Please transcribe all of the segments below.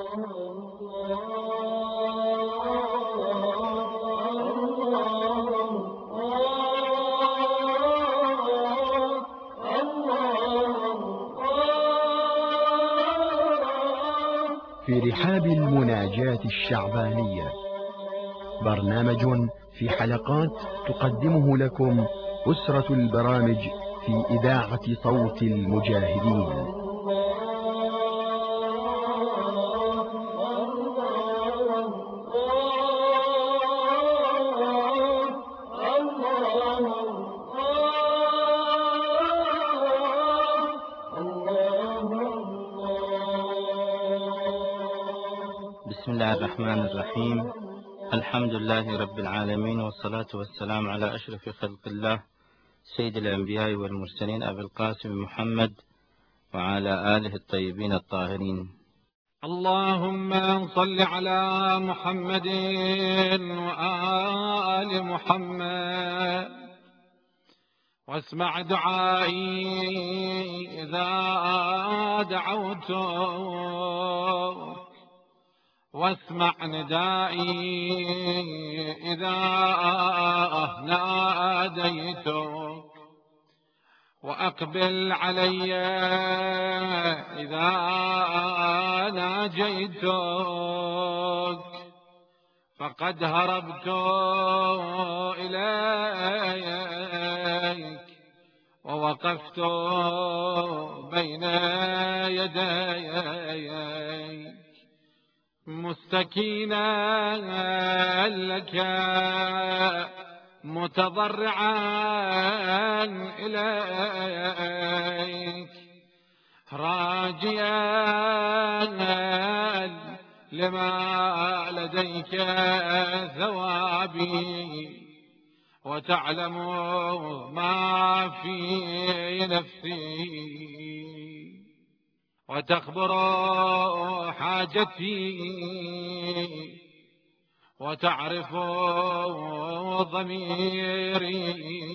في رحاب المناجاة الشعبانية، برنامج في حلقات تقدمه لكم أسرة البرامج في إذاعة صوت المجاهدين. بسم الله الرحمن الرحيم. الحمد لله رب العالمين، والصلاة والسلام على أشرف خلق الله سيد الأنبياء والمرسلين أبي القاسم محمد وعلى آله الطيبين الطاهرين. اللهم صل على محمد وآل محمد، واسمع دعائي إذا دعوتك، واسمع ندائي إذا ناديتك، وأقبل علي إذا ناجيتك، فقد هربت إليك ووقفت بين يديك مستكينا لك متضرعا إليك راجيا لما لديك ثوابي، وتعلم ما في نفسي، وتخبر حاجتي، وتعرف ضميري.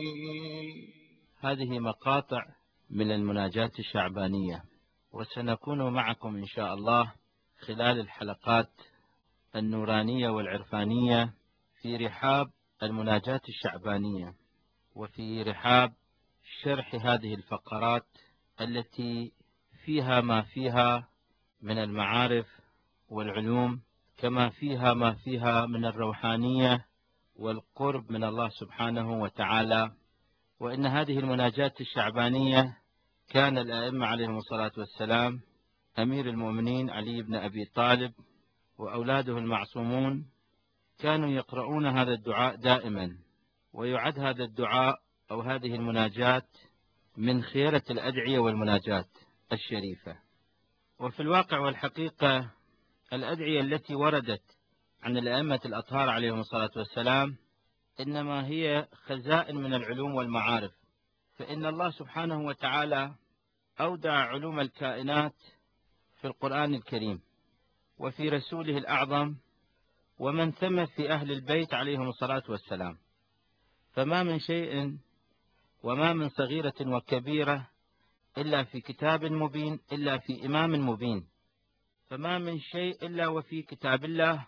هذه مقاطع من المناجاة الشعبانية، وسنكون معكم إن شاء الله خلال الحلقات النورانية والعرفانية في رحاب المناجاة الشعبانية، وفي رحاب شرح هذه الفقرات التي فيها ما فيها من المعارف والعلوم، كما فيها ما فيها من الروحانية والقرب من الله سبحانه وتعالى. وإن هذه المناجاة الشعبانية كان الأئمة عليهم الصلاة والسلام، أمير المؤمنين علي بن أبي طالب وأولاده المعصومون، كانوا يقرؤون هذا الدعاء دائما، ويعد هذا الدعاء أو هذه المناجاة من خيرة الأدعية والمناجاة الشريفة. وفي الواقع والحقيقة الأدعية التي وردت عن الأئمة الأطهار عليهم الصلاة والسلام إنما هي خزائن من العلوم والمعارف، فإن الله سبحانه وتعالى أودع علوم الكائنات في القرآن الكريم وفي رسوله الأعظم، ومن ثم في أهل البيت عليهم الصلاة والسلام، فما من شيء وما من صغيرة وكبيرة إلا في كتاب مبين، إلا في إمام مبين، فما من شيء إلا وفي كتاب الله،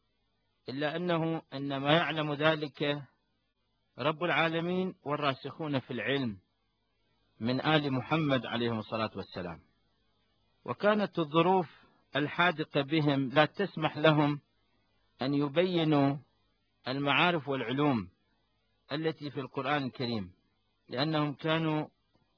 إلا أنه إنما يعلم ذلك رب العالمين والراسخون في العلم من آل محمد عليهم الصلاة والسلام. وكانت الظروف الحادقة بهم لا تسمح لهم أن يبينوا المعارف والعلوم التي في القرآن الكريم، لأنهم كانوا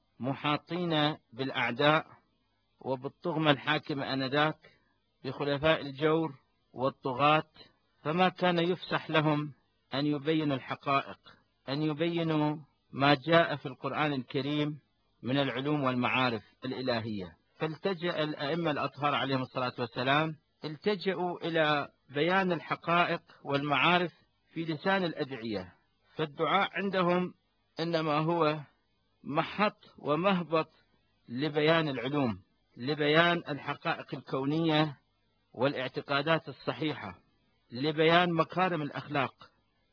محاطين بالأعداء وبالطغمة الحاكمة آنذاك، بخلفاء الجور والطغاة، فما كان يفسح لهم أن يبينوا الحقائق، أن يبينوا ما جاء في القرآن الكريم من العلوم والمعارف الإلهية. فالتجأ الأئمة الأطهار عليهم الصلاة والسلام، التجأوا إلى بيان الحقائق والمعارف في لسان الأدعية. فالدعاء عندهم إنما هو محط ومهبط لبيان العلوم، لبيان الحقائق الكونية والاعتقادات الصحيحة، لبيان مكارم الأخلاق،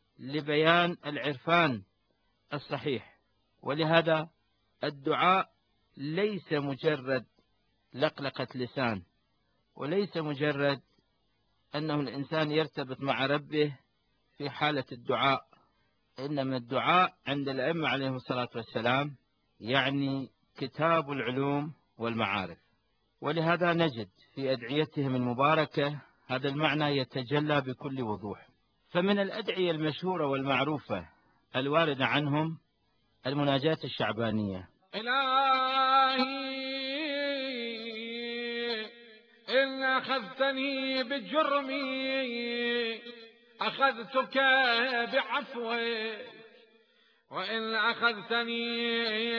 لبيان العرفان الصحيح. ولهذا الدعاء ليس مجرد لقلقة لسان، وليس مجرد أنه الإنسان يرتبط مع ربه في حالة الدعاء، إنما الدعاء عند الأئمة عليهم الصلاة والسلام يعني كتاب العلوم والمعارف، ولهذا نجد في أدعيتهم المباركة هذا المعنى يتجلى بكل وضوح. فمن الأدعية المشهورة والمعروفة الواردة عنهم المناجاة الشعبانية: إلهي إن أخذتني بجرمي أخذتك بعفوك، وإن أخذتني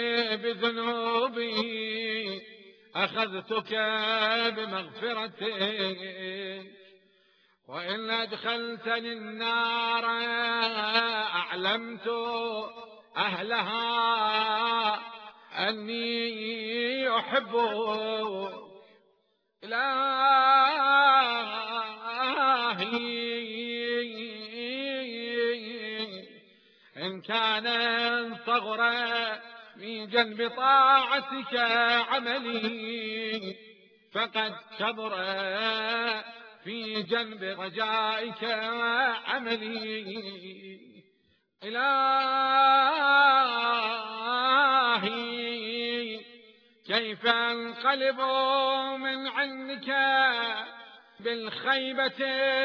بذنوبي أخذتك بمغفرتك، وإن أدخلتني النار أعلمت أهلها أني أحبك. إلهي إن كان صغرا في جنب طاعتك عملي فقد كبر في جنب رجائك عملي. إلهي كيف انقلب من عندك بالخيبة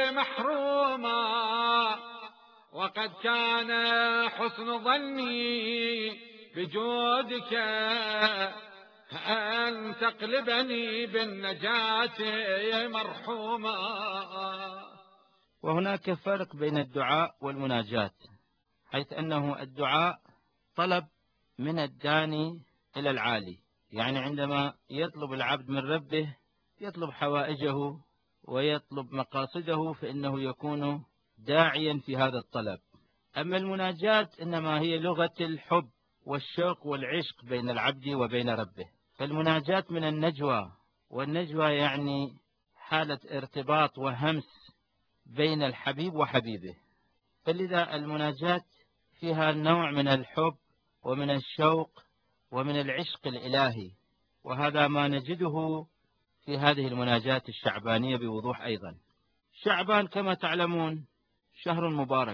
محروما، وقد كان حسن ظني بجودك أن تقلبني بالنجاة مرحوما. وهناك فرق بين الدعاء والمناجاة، حيث أنه الدعاء طلب من الداني إلى العالي، يعني عندما يطلب العبد من ربه يطلب حوائجه ويطلب مقاصده فإنه يكون داعيا في هذا الطلب. أما المناجاة إنما هي لغة الحب والشوق والعشق بين العبد وبين ربه. فالمناجاة من النجوى، والنجوى يعني حالة ارتباط وهمس بين الحبيب وحبيبه، فلذا المناجاة فيها نوع من الحب ومن الشوق ومن العشق الإلهي، وهذا ما نجده في هذه المناجاة الشعبانية بوضوح. أيضا شعبان كما تعلمون شهر مبارك،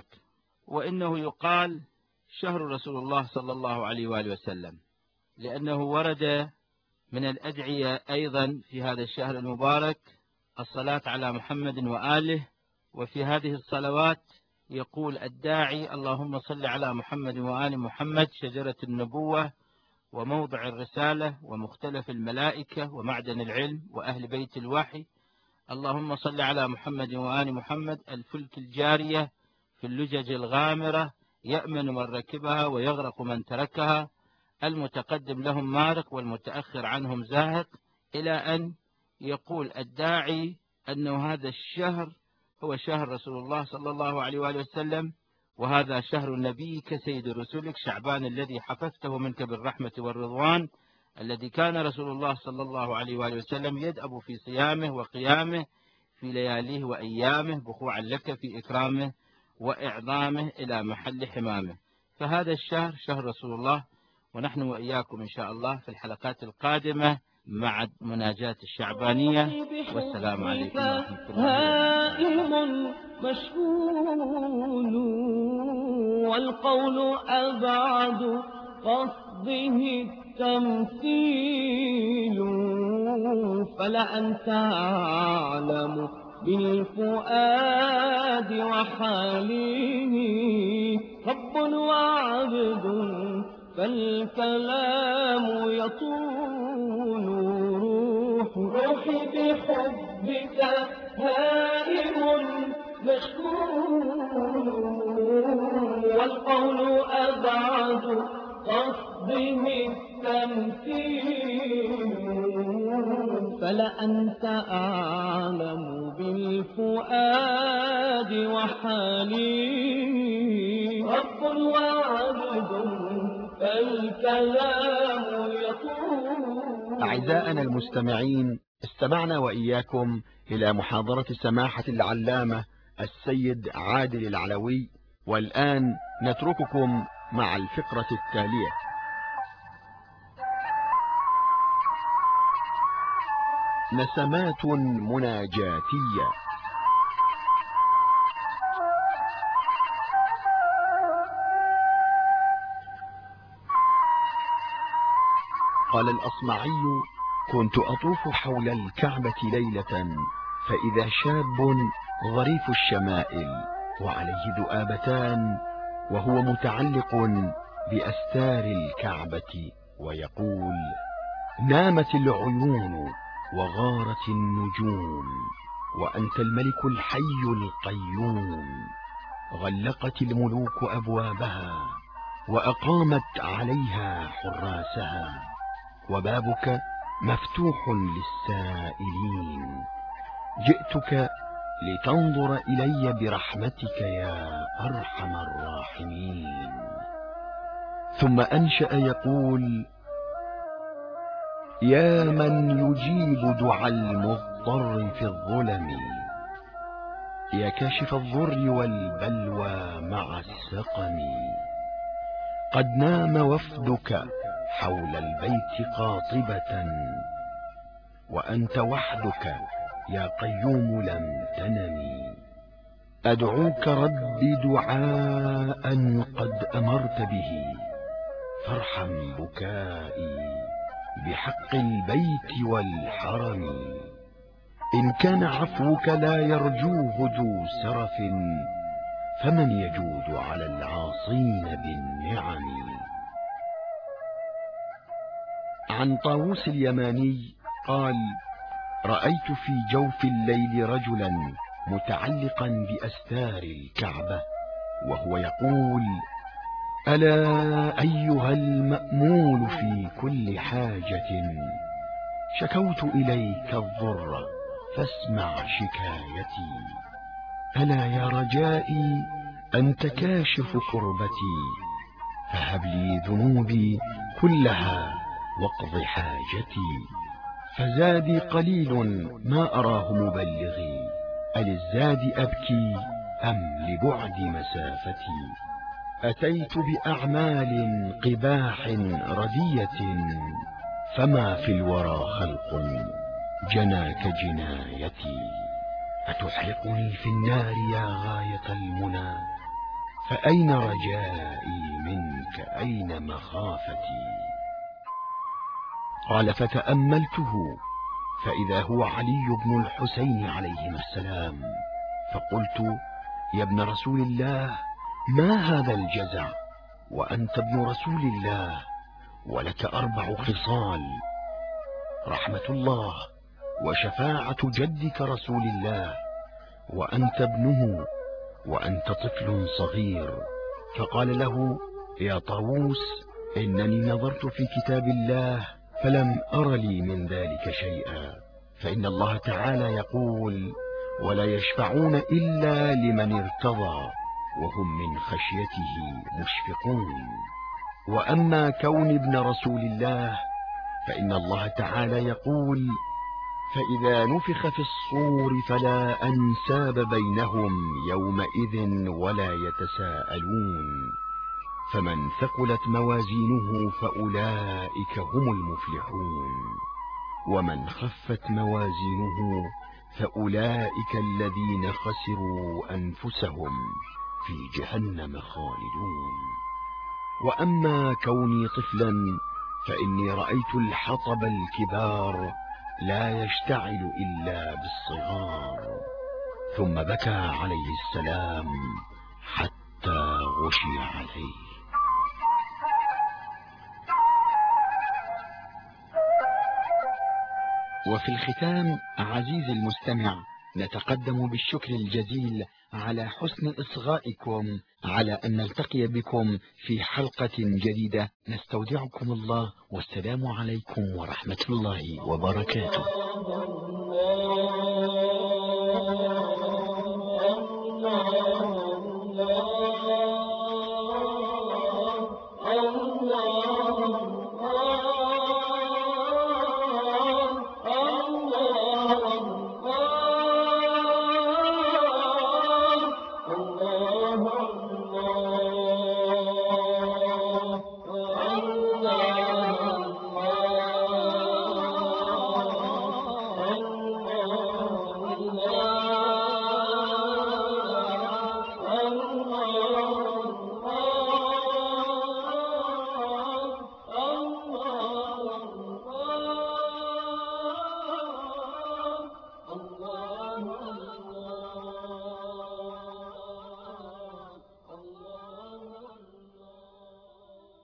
وإنه يقال شهر رسول الله صلى الله عليه وآله وسلم، لأنه ورد من الأدعية أيضا في هذا الشهر المبارك الصلاة على محمد وآله. وفي هذه الصلوات يقول الداعي: اللهم صل على محمد وآل محمد، شجرة النبوة وموضع الرسالة ومختلف الملائكة ومعدن العلم وأهل بيت الوحي. اللهم صل على محمد وآل محمد، الفلك الجارية في اللجج الغامرة، يأمن من ركبها ويغرق من تركها، المتقدم لهم مارق والمتأخر عنهم زاهق، إلى أن يقول الداعي أنه هذا الشهر هو شهر رسول الله صلى الله عليه وآله وسلم، وهذا شهر نبيك سيد رسولك شعبان الذي حفظته منك بالرحمة والرضوان، الذي كان رسول الله صلى الله عليه وآله وسلم يدأب في صيامه وقيامه في لياليه وأيامه بخوعا لك في إكرامه وإعظامه إلى محل حمامه. فهذا الشهر شهر رسول الله، ونحن وإياكم إن شاء الله في الحلقات القادمة مع مناجاة الشعبانية. والسلام عليكم ورحمة الله هائم مشغول والقول أبعد قصده التمثيل، فلأنت أعلم بالفؤاد وحاله، رب وعبد فالكلام يطول، روحي بحبك هائم مشغول والقول أبعد قصده التمثيل، فلأنت أعلم بالفؤاد وحالي، رب وعبد فالكلام يطول. أعزائنا المستمعين، استمعنا وإياكم إلى محاضرة سماحة العلامة السيد عادل العلوي، والآن نترككم مع الفقرة التالية. نسمات مناجاتية. قال الأصمعي: كنت أطوف حول الكعبة ليلة، فإذا شاب ظريف الشمائل وعليه ذؤابتان، وهو متعلق بأستار الكعبة ويقول: نامت العيون وغارت النجوم، وأنت الملك الحي القيوم. غلقت الملوك أبوابها وأقامت عليها حراسها، وبابك مفتوح للسائلين. جئتك لتنظر إلي برحمتك يا أرحم الراحمين. ثم أنشأ يقول: يا من يجيب دعاء المضطر في الظلم، يا كاشف الضر والبلوى مع السقم. قد نام وفدك حول البيت قاطبة، وأنت وحدك يا قيوم لم تنم. أدعوك رب دعاء قد أمرت به، فارحم بكائي بحق البيت والحرم. إن كان عفوك لا يرجوه ذو سرف، فمن يجود على العاصين بالنعم. عن طاووس اليماني قال: رأيت في جوف الليل رجلا متعلقا بأستار الكعبة وهو يقول: ألا أيها المأمول في كل حاجة، شكوت إليك الضر فاسمع شكايتي. ألا يا رجائي أنت كاشف كربتي، فهب لي ذنوبي كلها واقض حاجتي. فزادي قليل ما أراه مبلغي، أللزاد أبكي أم لبعد مسافتي. أتيت بأعمال قباح ردية، فما في الورى خلق جناك جنايتي. أتحرقني في النار يا غاية المنى، فأين رجائي منك أين مخافتي. قال: فتأملته فإذا هو علي بن الحسين عليهما السلام، فقلت: يا ابن رسول الله، ما هذا الجزع وأنت ابن رسول الله ولك 4 خصال: رحمة الله، وشفاعة جدك رسول الله، وأنت ابنه، وأنت طفل صغير. فقال له: يا طاووس، إنني نظرت في كتاب الله فلم أر لي من ذلك شيئا، فإن الله تعالى يقول: ولا يشفعون إلا لمن ارتضى وهم من خشيته مشفقون. وأما كون ابن رسول الله فإن الله تعالى يقول: فإذا نفخ في الصور فلا أنساب بينهم يومئذ ولا يتساءلون. فمن ثقلت موازينه فأولئك هم المفلحون، ومن خفت موازينه فأولئك الذين خسروا أنفسهم في جهنم خالدون. وأما كوني طفلا فإني رأيت الحطب الكبار لا يشتعل إلا بالصغار. ثم بكى عليه السلام حتى غشي عليه. وفي الختام عزيزي المستمع، نتقدم بالشكر الجزيل على حسن إصغائكم على أن نلتقي بكم في حلقة جديدة. نستودعكم الله، والسلام عليكم ورحمة الله وبركاته.